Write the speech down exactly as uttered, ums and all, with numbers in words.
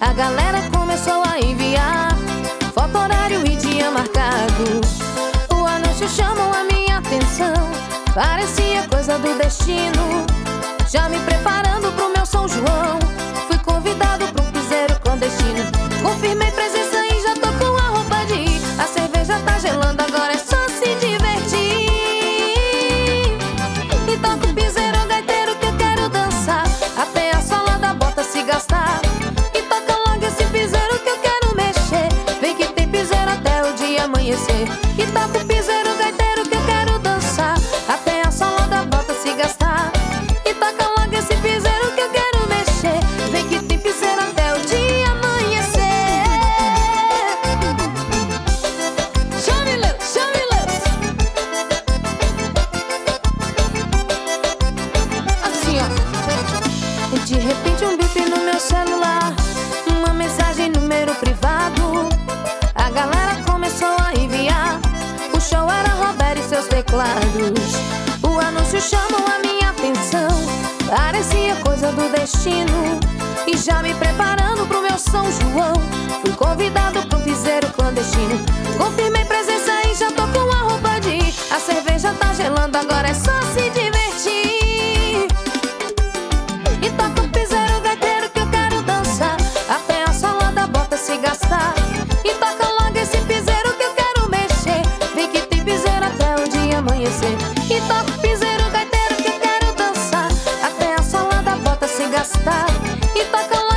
A galera começou a enviar foto, horário e dia marcado. O anúncio chamou a minha atenção, parecia coisa do destino. Já me preparando pro meu São João, fui convidado pro um piseiro clandestino. Confirmei presença e já tô com a roupa de ir. A cerveja tá gelando, agora é só se divertir. E toca o piseiro, gaiteiro, que eu quero dançar até a sola da bota se gastar. E toca logo esse piseiro que eu quero mexer. Vem que tem piseiro até o dia amanhecer. E toca o piseiro, gaiteiro, que eu quero dançar até a sola da bota se gastar. E toca logo esse piseiro que eu quero mexer. Vem que tem piseiro até o dia amanhecer. Chame Leus, chame Leus. Assim, ó. E de repente um bip no meu celular, uma mensagem número privado. A galera começou a enviar, o show era Roberto e seus teclados. O anúncio chamou a minha atenção, parecia coisa do destino. E já me preparando pro meu São João, fui convidado pro piseiro clandestino. Confirmei presença e já tô com a roupa de ir. A cerveja tá gelando, agora é só se divertir. E toca o piseiro, gaiteiro, que eu quero dançar até a sola da bota se gastar. E toca logo esse piseiro que eu quero mexer. Vem que tem piseiro até o dia amanhecer. E toca o piseiro, gaiteiro, que eu quero dançar até a sola da bota se gastar. E toca